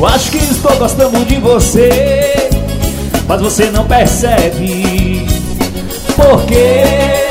Eu acho que estou gostando de você, mas você não percebe. Por quê?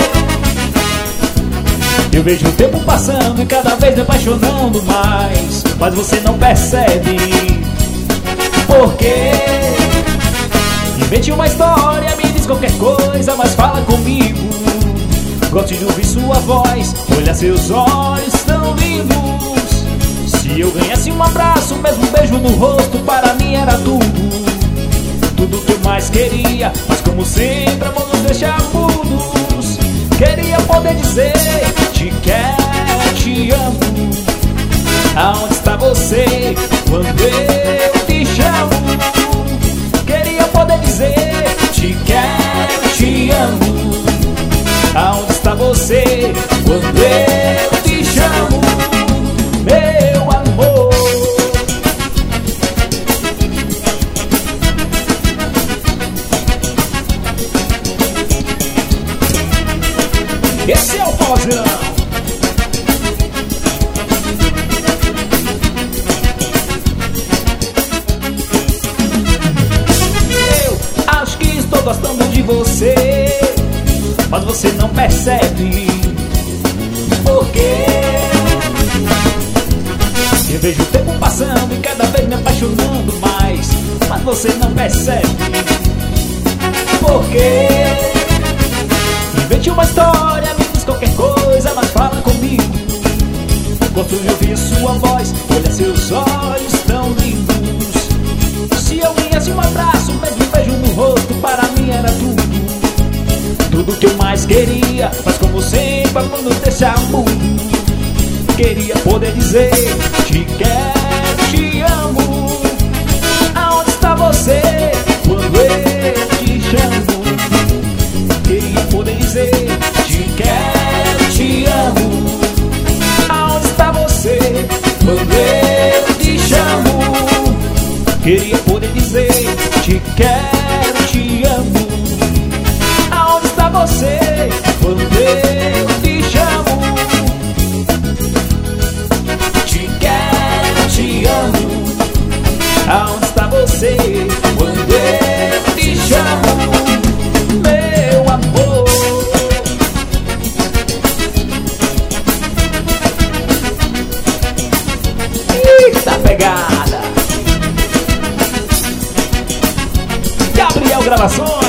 Eu vejo o tempo passando e cada vez me apaixonando mais, mas você não percebe. Por quê? Invente uma história, me diz qualquer coisa, mas fala comigo. Gosto de ouvir sua voz, olhar seus olhos tão lindos. Se eu ganhasse um abraço, mesmo um beijo no rosto, para mim era tudo. Tudo que eu mais queria, mas como sempre amor nos deixa mudos. Queria poder dizer, te quero, te amo. Aonde está você quando eu te chamo? Queria poder dizer, te quero, te amo. Aonde está você quando eu te chamo? Meu amor. Esse é o Pauzão. Eu acho que estou gostando de você, mas você não percebe. Por quê? Eu vejo o tempo passando e cada vez me apaixonando mais, mas você não percebe. Por quê? Invente uma história, me diz qualquer coisa, mas fala comigo. Gosto de ouvir sua voz, olhar seus olhos tão lindos. Se eu ganhasse um abraço, mesmo um beijo no rosto, para mim era tudo. Tudo que eu mais queria, mas como sempre amor nos deixa mudo. Queria poder dizer, te quero, te amo. Aonde está você quando eu te chamo? Queria poder dizer, te quero, te amo. Aonde está você quando eu te chamo? Queria poder dizer, te quero, te amo. Aonde está você quando eu te chamo? Te quero, te amo. Aonde está você quando eu te chamo? Meu amor. Eita pegada. Gabriel Gravações.